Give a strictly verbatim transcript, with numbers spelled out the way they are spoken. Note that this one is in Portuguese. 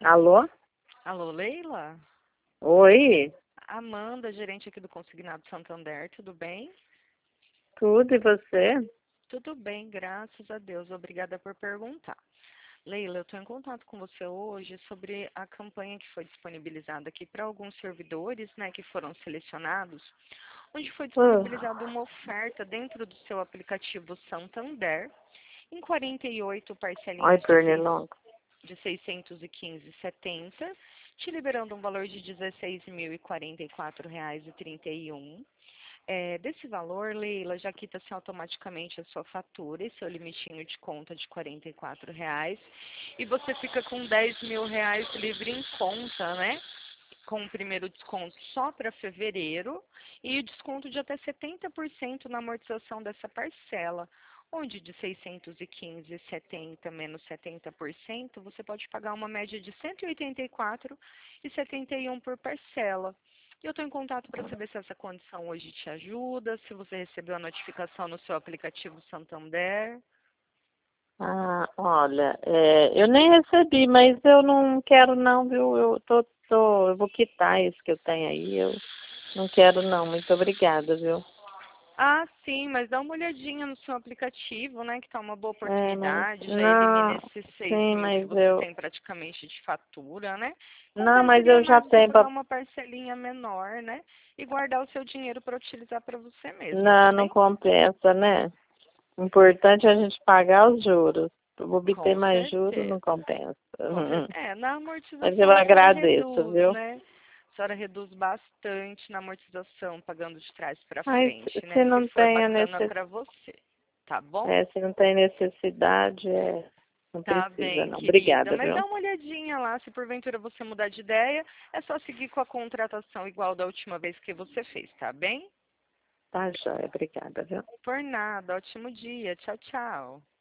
Alô? Alô, Leila? Oi, Amanda, gerente aqui do Consignado Santander, tudo bem? tudo e você? Tudo bem, graças a Deus. Obrigada por perguntar. Leila, eu estou em contato com você hoje sobre a campanha que foi disponibilizada aqui para alguns servidores, né, que foram selecionados, onde foi Ah, disponibilizada uma oferta dentro do seu aplicativo Santander, em quarenta e oito Oi, parcelinhas de seis Pernilongo. de seiscentos e quinze e setenta, te liberando um valor de dezesseis mil e quarenta e quatro reais e trinta e um. É, desse valor, Leila, já quita-se automaticamente a sua fatura e seu limitinho de conta de quarenta e quatro reais. E você fica com dez mil reais livre em conta, né? Com o primeiro desconto só para fevereiro e o desconto de até setenta por cento na amortização dessa parcela, onde de seiscentos e quinze vírgula setenta menos setenta por cento, você pode pagar uma média de cento e oitenta e quatro vírgula setenta e um por parcela. E eu estou em contato para saber se essa condição hoje te ajuda, se você recebeu a notificação no seu aplicativo Santander. Ah, olha, é, eu nem recebi, mas eu não quero não, viu? Eu tô, tô, eu vou quitar isso que eu tenho aí, eu não quero não, muito obrigada, viu? Ah, sim, mas dá uma olhadinha no seu aplicativo, né? Que tá uma boa É, mas, oportunidade. Já elimina não, esses seis sim, mil que mas você eu, tem praticamente de fatura, né? não, mas Compensaria eu já mais você tenho pagar pra, uma parcelinha menor, né? E guardar o seu dinheiro para utilizar para você mesma, tá não, não bem? compensa, né? Importante é a gente pagar os juros. Obter Com mais juros não certeza. compensa. Com certeza. É, na Mas eu amortização a senhora agradeço, reduz, viu? né? A senhora reduz bastante na amortização, pagando de trás para Mas frente, né? se Se não for tem a bacana necess... para você, tá bom? é, se não tem necessidade, é, não Tá precisa, bem, não. querida. Obrigada, Mas viu? dá uma olhadinha lá, se porventura você mudar de ideia, é só seguir com a contratação igual da última vez que você fez, tá bem? Tá, joia. Obrigada, viu? Por nada. Ótimo dia. Tchau, tchau.